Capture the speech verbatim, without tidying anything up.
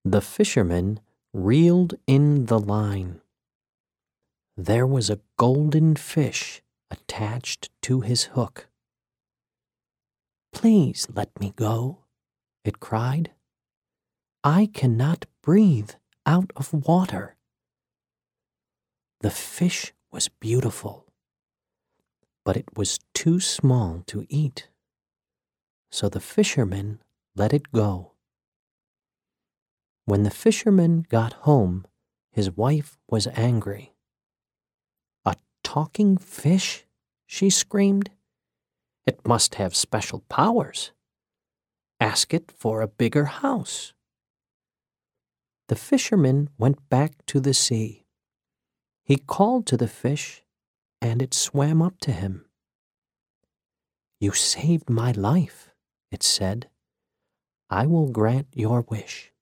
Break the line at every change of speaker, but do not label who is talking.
The fisherman reeled in the line. There was a golden fish attached to his hook. "Please let me go," it cried. "I cannot breathe out of water." The fish was beautiful, but it was too small to eat, so the fisherman let it go. When the fisherman got home, his wife was angry. "A talking fish?" she screamed. "It must have special powers. Ask it for a bigger house." The fisherman went back to the sea. He called to the fish, and it swam up to him. "You saved my life," it said. "I will grant your wish."